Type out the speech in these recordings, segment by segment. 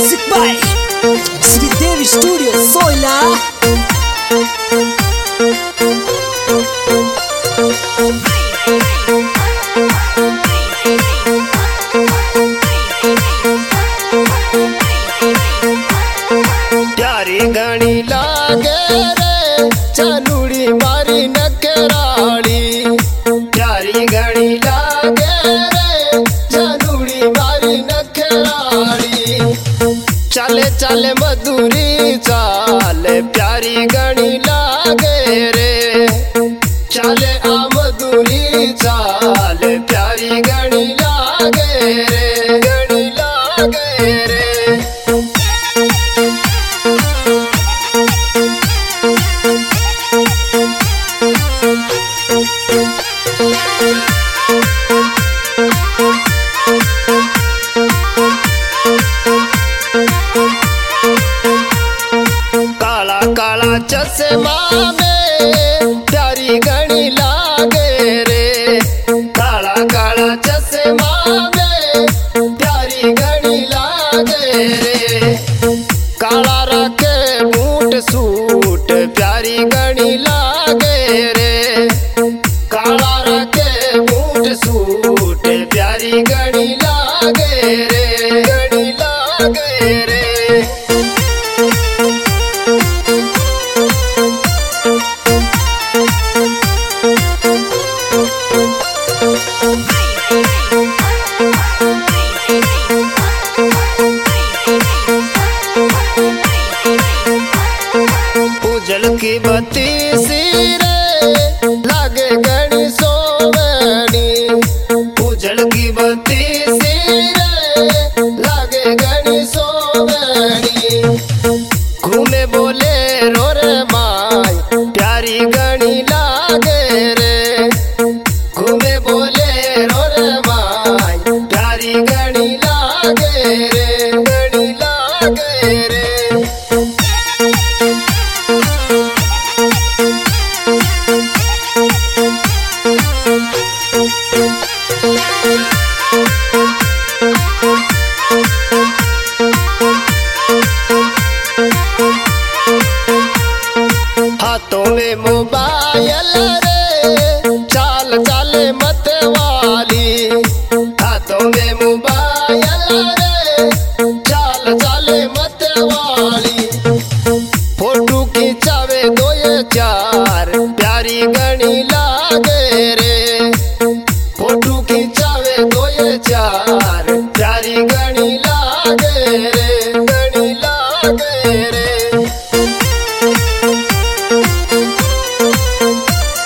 Music by Sridevi Studio Soila. प्यारी घणी लागे रे चानुड़ी मारी नकराली। प्यारी घणी लागे रे चानुड़ी मारी नकराली। चले चले मधुरी चाल प्यारी घणी लागे रे। चले आ मधुरी चाल प्यारी घणी लागे रे। घणी लागे रे। काला काला चश्मा में प्यारी घणी लागे रे। काला काला चश्मा में प्यारी घणी लागे रे। काला रखे बूट सूट प्यारी घणी लागे रे। काला रखे बूट सूट प्यारी घणी लागे रे। घणी लागे रे। उजल की बत्ती सी रे लागे घणी सोवनी। उजल की बत्ती सी रे लागे घणी सोवनी। घूमे बोले रो रे माय प्यारी घणी लागे रे। घूमे बोले रो रे माय प्यारी घणी लागे रे। घणी लागे रे। हाथों में मोबाइल रे चाल चाले मत वाली। हाथों में मोबाइल रे चाल चाले मत वाली। फोटो खिंचावे दो ये चार प्यारी घणी लागे रे। फोटो खिंचावे दो ये चार प्यारी घणी लागे रे। घणी लागे रे।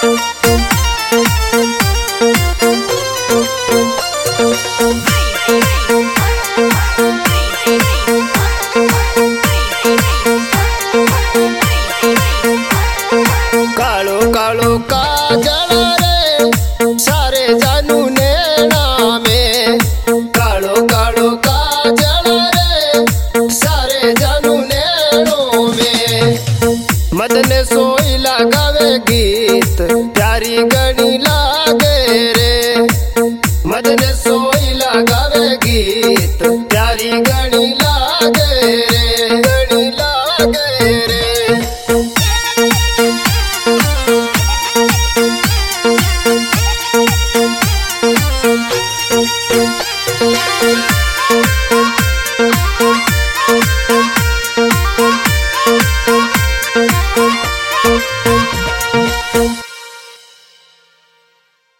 Hey!